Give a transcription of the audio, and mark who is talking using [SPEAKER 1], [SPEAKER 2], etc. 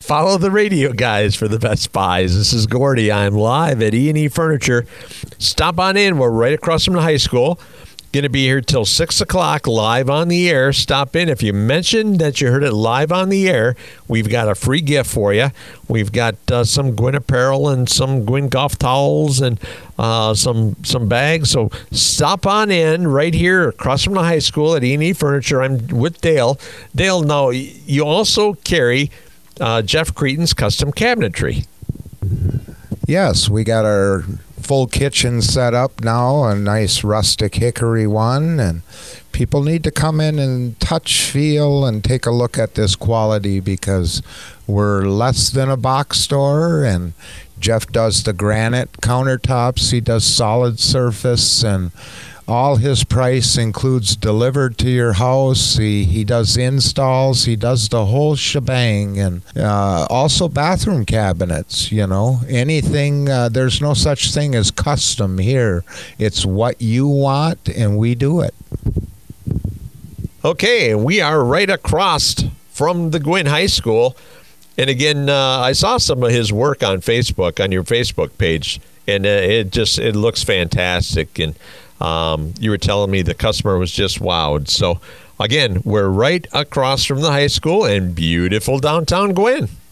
[SPEAKER 1] Follow the radio guys for the best buys. This is Gordy. I'm live at E&E Furniture. Stop on in. We're right across from the high school. Going to be here till 6 o'clock live on the air. Stop in. If you mentioned that you heard it live on the air, we've got a free gift for you. We've got some Gwin apparel and some Gwin golf towels and some bags. So stop on in right here across from the high school at E&E Furniture. I'm with Dale. Dale, now you also carry Jeff Cretin's custom cabinetry.
[SPEAKER 2] Yes, we got our full kitchen set up now, a nice rustic hickory one, and people need to come in and touch, feel, and take a look at this quality because we're less than a box store, and Jeff does the granite countertops, he does solid surface, and all his price includes delivered to your house. He does installs. He does the whole shebang. And also bathroom cabinets, anything. There's no such thing as custom here. It's what you want, and we do it.
[SPEAKER 1] Okay, we are right across from the Gwin High School. And again, I saw some of his work on Facebook, on your Facebook page, and it looks fantastic. And you were telling me the customer was just wowed. So, again, we're right across from the high school in beautiful downtown Gwin.